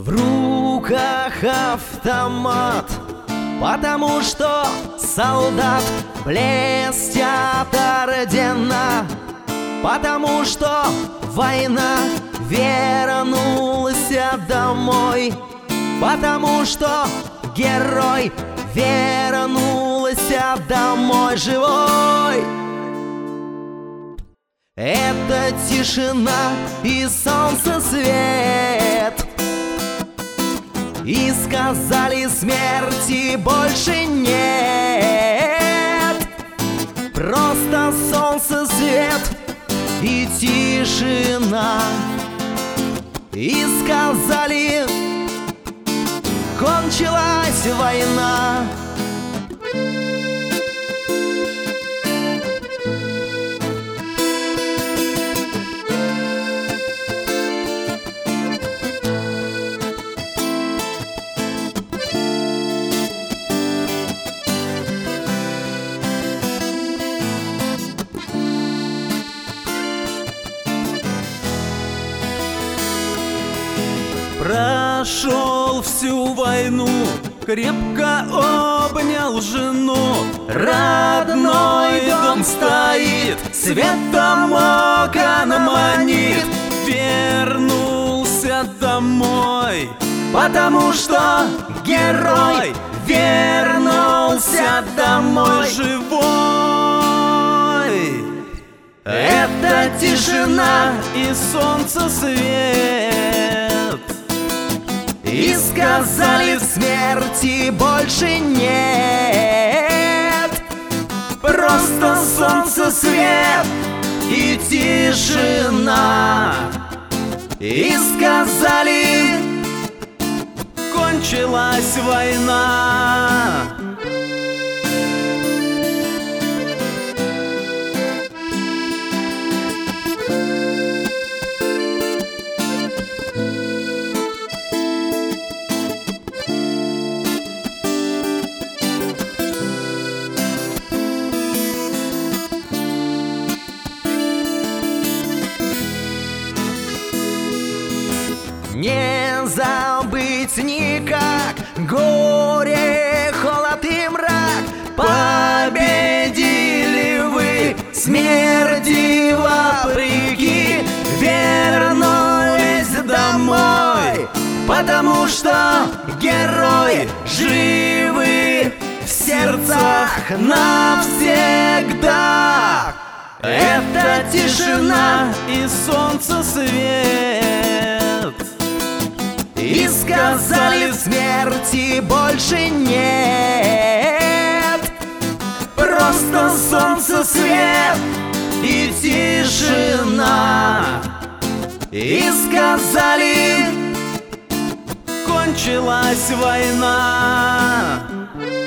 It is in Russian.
В руках автомат, потому что солдат блестят ордена, потому что война вернулась домой, потому что герой вернулся домой живой. Это тишина и солнце свет, и сказали смерти больше нет. Просто солнце свет и тишина, и сказали, кончилась война. Прошел всю войну, крепко обнял жену. Родной дом стоит, светом окон манит. Вернулся домой, потому что герой вернулся домой живой. Это тишина и солнце свет, и сказали смерти больше нет. Просто солнце свет и тишина, и сказали, кончилась война. Не забыть никак горе, холод и мрак. Победили вы смерти вопреки, вернулись домой, потому что герой живы в сердцах навсегда. Это тишина и солнце свет, и сказали смерти больше нет. Просто солнце свет и тишина, и сказали, кончилась война.